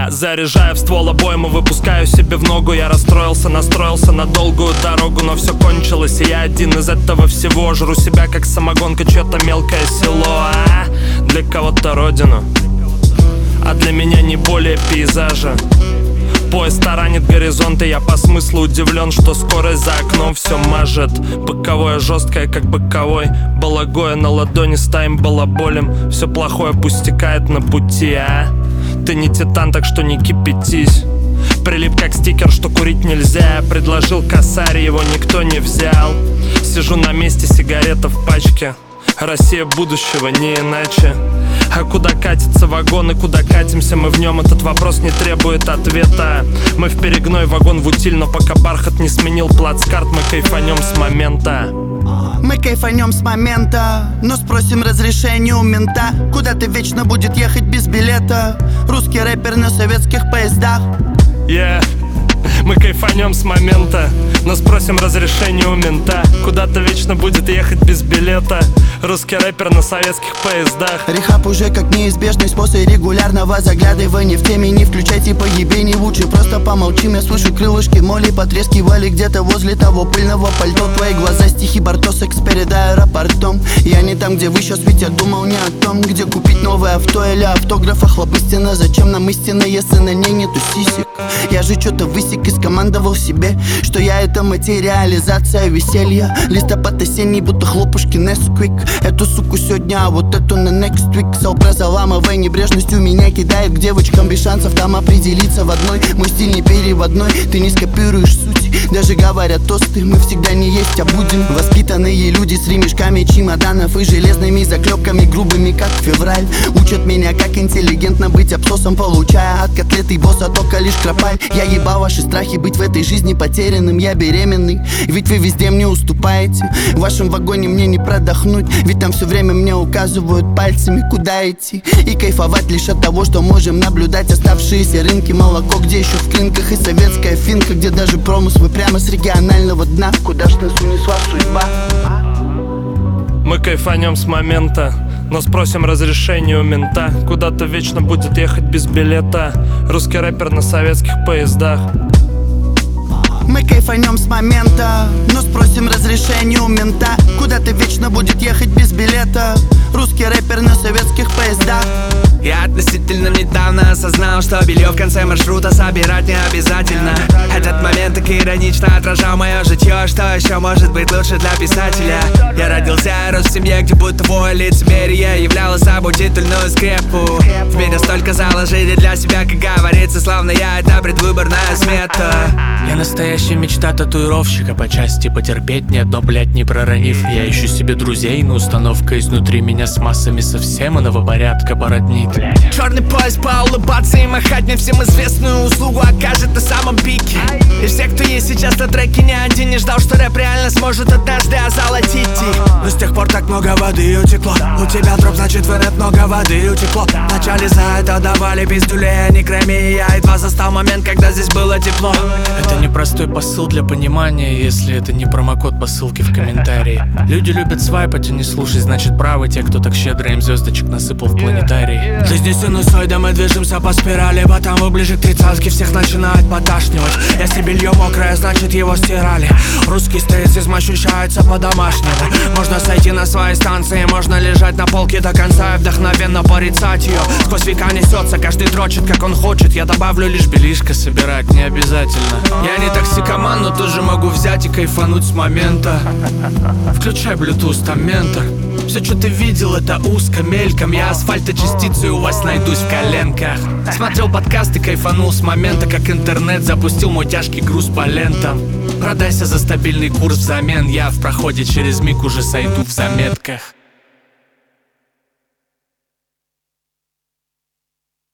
Я заряжаю в ствол обойму, выпускаю себе в ногу. Я расстроился, настроился на долгую дорогу, но все кончилось, и я один из этого всего. Жру себя как самогонка, чье-то мелкое село. Для кого-то родину, а для меня не более пейзажа. Поезд таранит горизонты, я по смыслу удивлен, что скорость за окном все мажет. Боковое жесткое, как боковой, балагое на ладони с тайм балаболем. Все плохое пусть стекает на пути, Ты не титан, так что не кипятись. Прилип как стикер, что курить нельзя. Я предложил косарь, его никто не взял. Сижу на месте, сигарета в пачке. Россия будущего, не иначе. А куда катится вагон и куда катимся мы в нем, этот вопрос не требует ответа. Мы в перегной, вагон в утиль, но пока бархат не сменил плацкарт, мы кайфанем с момента. Мы кайфанем с момента, но спросим разрешение у мента. Куда-то вечно будет ехать без билета русский рэпер на советских поездах. Мы кайфанем с момента, но спросим разрешение у мента. Куда-то вечно будет ехать без билета русский рэпер на советских поездах. Рехаб уже как неизбежность после регулярного заглядывания в теме. Не включайте поебени, лучше просто помолчим. Я слышу крылышки моли потрескивали где-то возле того пыльного пальто. Твои глаза стихи Бартосекс перед аэропортом. Я не там, где вы сейчас, ведь я думал не о том, где купить новое авто или автограф. Охлоп истина, зачем нам истина, если на ней нету сисек? Я же что-то высек и скомандовал себе, что я это материализация веселья. Листопад осенний, будто хлопушки Nesquik. Эту суку сегодня, а вот эту на next week. Салпре заламывая небрежностью меня кидает к девочкам без шансов там определиться в одной. Мой стиль не переводной, ты не скопируешь суть. Даже говорят тосты, мы всегда не есть, а будем. Воспитанные люди с ремешками чемоданов и железными заклепками грубыми, как февраль. Учат меня, как интеллигентно быть абсосом, получая от котлеты босса только лишь кропаль. Я ебал ваши страхи быть в этой жизни потерянным. Я беременный, ведь вы везде мне уступаете. В вашем вагоне мне не продохнуть, ведь там все время мне указывают пальцами, куда идти. И кайфовать лишь от того, что можем наблюдать оставшиеся рынки. Молоко, где еще в клинках, и советская финка, где даже промыслы прямо с регионального дна. Куда ж нас унесла судьба? Мы кайфанем с момента, но спросим разрешение у мента. Куда-то вечно будет ехать без билета русский рэпер на советских поездах. Мы кайфанем с момента, но спросим разрешение у мента. Куда-то вечно будет ехать без билета русский рэпер на советских поездах. Я относительно недавно осознал, что белье в конце маршрута собирать не обязательно. Этот момент так иронично отражал мое житье. Что еще может быть лучше для писателя? Я родился и рос в семье, где бытовое лицемерие являло собой титульную скрепу. В меня столько заложили для себя, как говорится, славно я — это предвыборная смета. Я настоящая мечта татуировщика, по части потерпеть ни одно, блять, не проронив. Я ищу себе друзей, но установка изнутри меня с массами совсем иного порядка породнит. Черный пояс, поулыбаться и махать мне всем известную услугу окажет на самом пике. И все, кто есть сейчас на треке, ни один не ждал, что рэп реально сможет однажды озолотить их. Но с тех пор так много воды утекло. У тебя дроп, значит в рэп много воды утекло. Вначале за это давали пиздюлей, а не кроме. Я едва застал момент, когда здесь было тепло. Это непростой посыл для понимания, если это не промокод по ссылке в комментарии. Люди любят свайпать, а не слушать, значит правы те, кто так щедро им звездочек насыпал в планетарии. Жизнь синусоида, мы движемся по спирали, потому ближе к тридцатке всех начинает поташнивать. Если белье мокрое, значит его стирали. Русский стоицизм ощущается по-домашнему. Можно сойти на своей станции, можно лежать на полке до конца и вдохновенно порицать ее. Сквозь века несется, каждый дрочит, как он хочет. Я добавлю лишь Белишко собирать не обязательно. Я не токсикоман, но тоже могу взять и кайфануть с момента. Включай Bluetooth, там ментор. Все, что ты видел, это узко, мельком. Я асфальточастицей у вас найдусь в коленках. Смотрел подкаст и кайфанул с момента, как интернет запустил мой тяжкий груз по лентам. Продайся за стабильный курс взамен. Я в проходе через миг уже сойду в заметках.